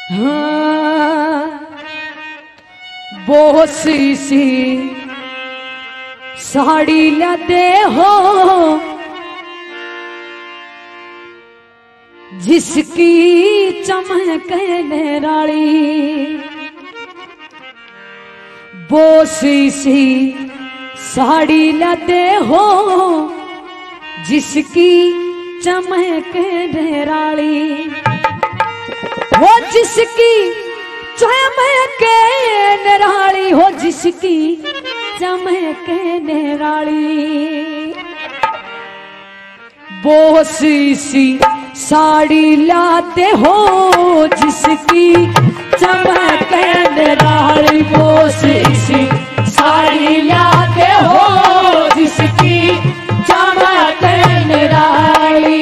हाँ बोसी सी साड़ी लदे हो जिसकी चमक निराली, बोसी सी साड़ी लदे हो जिसकी चमक निराली, वो जिसकी चमक निराली हो, जिसकी चमक निराली। बोसी सी साड़ी लाते हो जिसकी चमक निराली, बोसी सी साड़ी लाते हो जिसकी चमक निराली।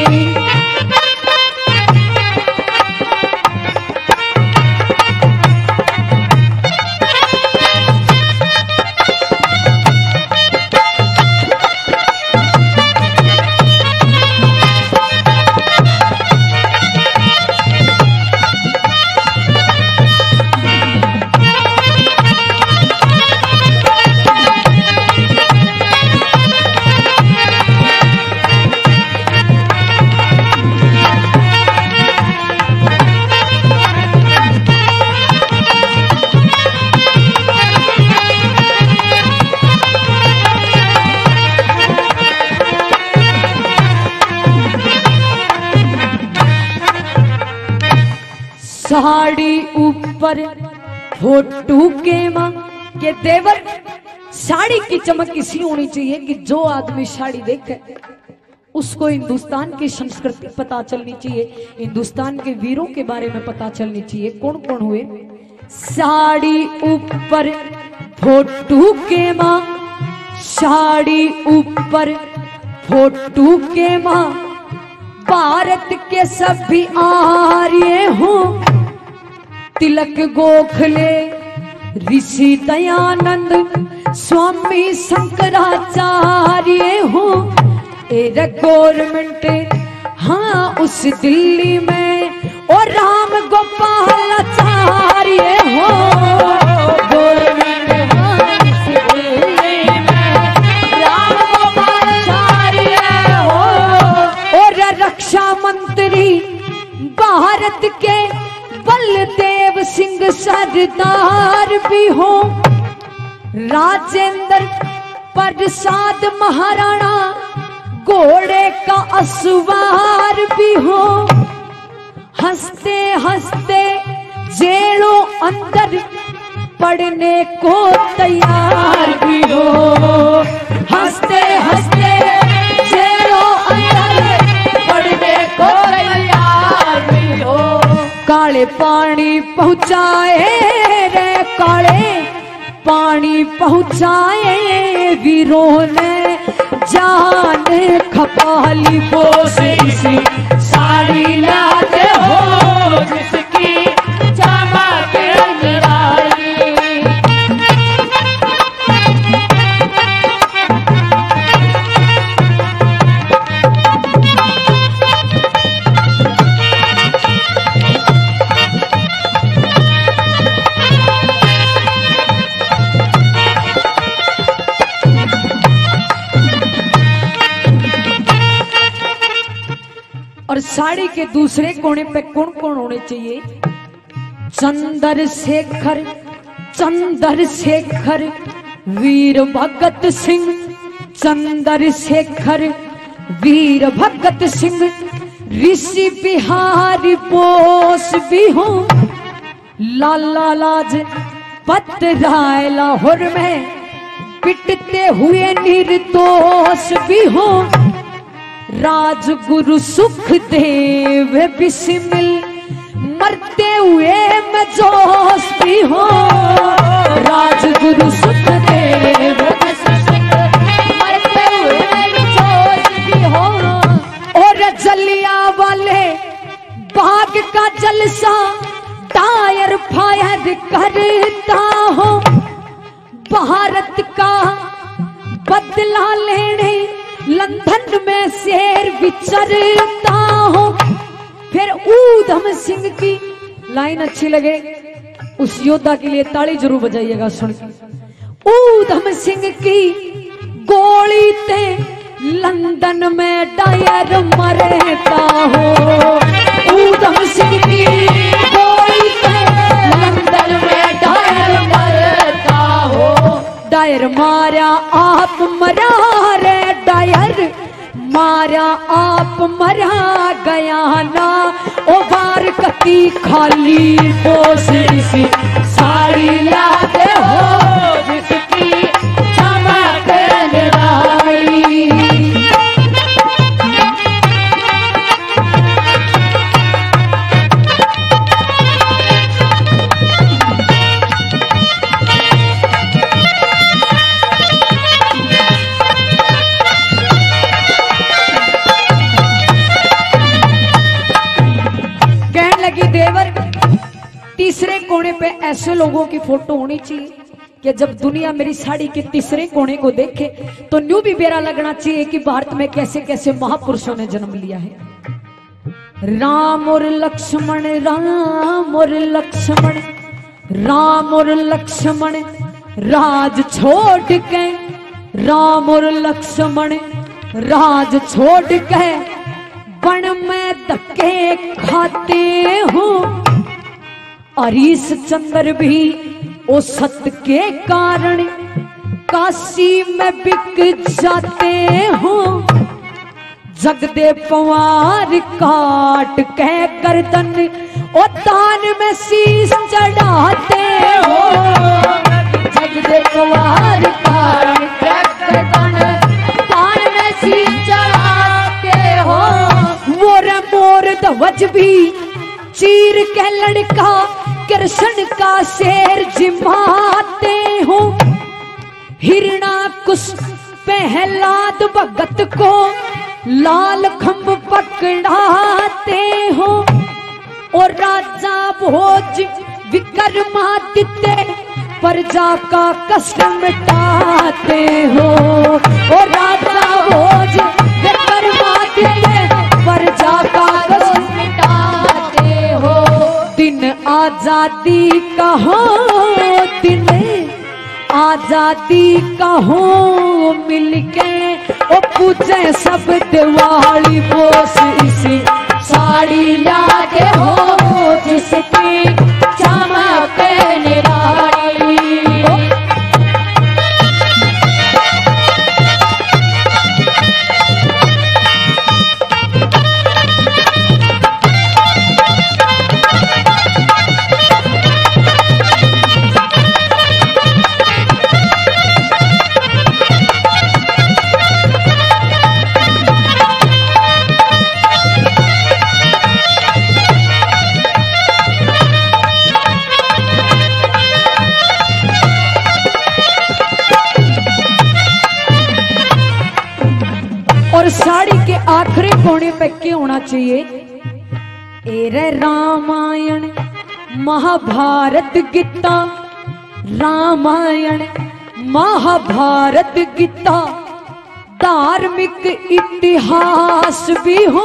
साड़ी ऊपर फोटू के माँ के देवर, साड़ी की चमक इसलिए होनी चाहिए कि जो आदमी साड़ी देखे उसको हिंदुस्तान की संस्कृति पता चलनी चाहिए, हिंदुस्तान के वीरों के बारे में पता चलनी चाहिए। कौन कौन हुए? साड़ी ऊपर फोटू के माँ, साड़ी ऊपर फोटू के माँ, भारत के सभी आर्य हो, तिलक गोखले ऋषि दयानंद स्वामी शंकराचार्य हो, गवर्नमेंट हाँ उस दिल्ली में और राम गोपाल आचार्य हो, गवर्नमेंट हाँ उस दिल्ली में राम गोपाल आचार्य हो, और रक्षा मंत्री भारत के बलदेव सिंह सरदार भी हो, राजेंद्र प्रसाद महाराणा घोड़े का असवार भी हो, हंसते हंसते जेलों अंदर पढ़ने को तैयार भी हो, हंसते हंसते जेलों अंदर पढ़ने को तैयार भी हो। काले पानी पहुँचाए रे काले पानी पहुँचाए वीरों ने जान खपाली, बोसी सी साड़ी लाते हो जिसकी चमक निराली। और साड़ी के दूसरे कोने पे कौन कौन होने चाहिए? चंद्रशेखर, चंद्रशेखर वीर भगत सिंह, चंद्रशेखर वीर भगत सिंह, ऋषि बिहारी बोस भी हो, लाला लाजपत राय लाहौर में पिटते हुए निर्दोष भी हो, राजगुरु सुखदेव बिस्मिल मरते हुए में जोश भी हो, राजगुरु सुखदेव मरते हुए में जोश भी हो, और जलिया वाले बाग का जलसा टायर फायर करता हो, भारत का बदला लेने लंदन में शेर विचरता हो, फिर ऊधम सिंह की लाइन अच्छी लगे उस योद्धा के लिए ताली जरूर बजाइएगा सुन के। ऊधम सिंह की गोली ते लंदन में डायर मरता हो। ऊधम सिंह की गोली ते लंदन में डायर मरता हो। डायर मारा आप मरा रे, डायर मारा आप मरा गया ना। ओ बार कती खाली पोस सी साड़ी लाते हो जिसकी चमक निराली। देवर तीसरे कोने पे ऐसे लोगों की फोटो होनी चाहिए कि जब दुनिया मेरी साड़ी के तीसरे कोने को देखे तो न्यू भी बेरा लगना चाहिए कि भारत में कैसे कैसे महापुरुषों ने जन्म लिया है। राम और लक्ष्मण, राम और लक्ष्मण, राम और लक्ष्मण राज छोड़ के, राम और लक्ष्मण राज छोड़ के वन में धक्के खाते हो। हरीश चंद्र भी ओ सत्य के कारण काशी में बिक जाते हो। जगदे पवार काट के गर्दन ओ तान में शीश चढ़ाते हो। जगदे पवार काट के गर्दन तान में शीश चढ़ाते हो। मोर ध्वज भी चीर के लड़का कृष्ण का शेर जिमाते हो। हिरणाकुश प्रहलाद भगत को लाल खंभ पकड़ाते हो। और राजा भोज विक्रमादित्य प्रजा का कष्ट मिटाते हो। और राजा भोज विक्रमादित्य प्रजा का कष्ट मिटाते हो। दिन आजादी का हो, दिन आजादी का हो मिलके ओ पूजे सब दिवाली बोस इसी साड़ी लाके हो जिसकी चमक निराली। और साड़ी के आखिरी कोने पे क्या होना चाहिए? एरे रामायण महाभारत गीता, रामायण महाभारत गीता धार्मिक इतिहास भी हो।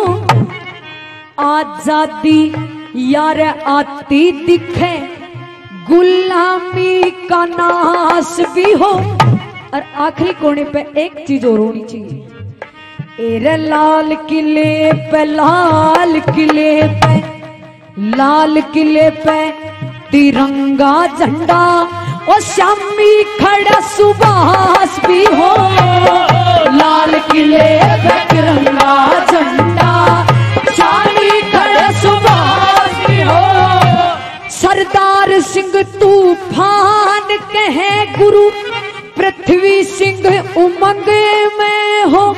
आजादी यार आती दिखे, गुलामी का नाश भी हो। और आखिरी कोने पे एक चीज और होनी चाहिए। एरे लाल किले पे, लाल किले पे, लाल किले पे तिरंगा झंडा और शामी खड़ा सुभाष भी हो। लाल किले पे तिरंगा झंडा, शामी खड़ा सुभाष भी हो। सरदार सिंह तूफान कहे गुरु, पृथ्वी सिंह उमंग में हो।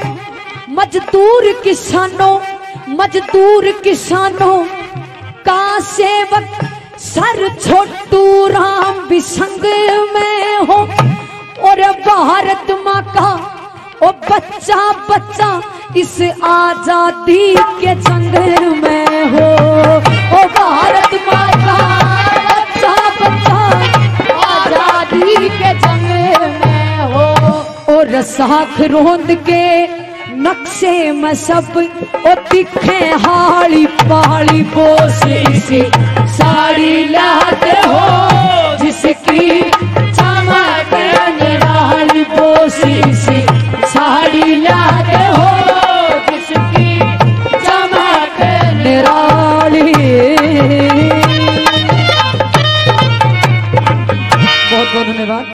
मजदूर किसानों का सेवक सर छोटू राम भी संग में हो। और भारत माँ का ओ बच्चा बच्चा इस आजादी के जंग में हो। ओ भारत माँ का बच्चा बच्चा आजादी के जंग में हो। और साख रोंद के नक्शे में सब ओ दिखे हाली पहाड़ी बोस इसी साड़ी लाते हो जिसकी